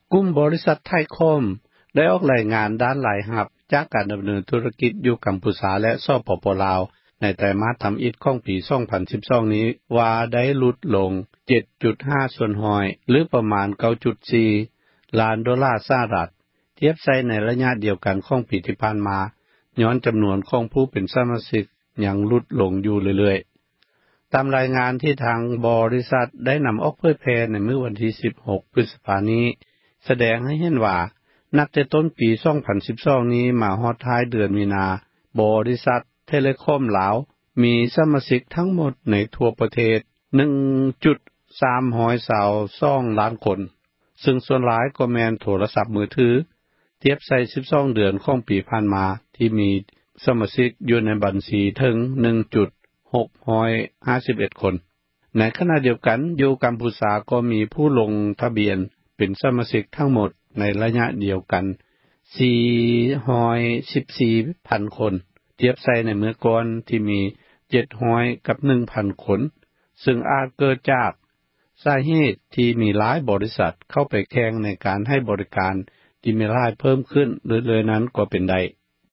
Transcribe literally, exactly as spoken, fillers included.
กลุ่มบริษัทไทยคมได้ออกรายงานด้านรายรับจากการดําเนินธุรกิจอยู่กัมพูชาและสปป.ลาวในไตรมาสทําอิฐของปี สองพันสิบสอง นี้ว่าได้ลดลง เจ็ดจุดห้า ส่วนร้อยหรือประมาณ เก้าจุดสี่ ล้านดอลลาร์สหรัฐเทียบใส่ในระยะเดียวกันของปีที่ผ่านมาย้อนจํานวนของผู้เป็นสมาชิกยังลดลงอยู่เรื่อยๆตามรายงานที่ทางบริษัทได้นําออกเผยแพร่ในมื้อวันที่สิบหกพฤษภาคมนี้แสดงให้เห็นว่านับแต่ต้นปี สองพันสิบสอง นี้มาฮอดท้ายเดือนมีนาบริษัทเทเลคอมลาวมีสมาชิกทั้งหมดในทั่วประเทศ หนึ่งจุดสามสอง ล้านคนซึ่งส่วนหลายก็แม่นโทรศัพท์มือถือเทียบใส่สิบสองเดือนของปีผ่านมาที่มีสมาชิกอยู่ในบัญชีถึง หนึ่งจุดหกห้าเอ็ด คนในขณะเดียวกันอยู่กัมพูชาก็มีผู้ลงทะเบียนเป็นสมาชิกทั้งหมดในระยะเดียวกัน สี่ร้อยสิบสี่พัน คนเทียบใส่ในเมื่อก่อนที่มี เจ็ดร้อย กับ หนึ่งพัน คนซึ่งอาจเกิดจากสาเหตุที่มีหลายบริษัทเข้าไปแข่งในการให้บริการที่มีรายเพิ่มขึ้นเรื่อยๆนั้นก็เป็นได้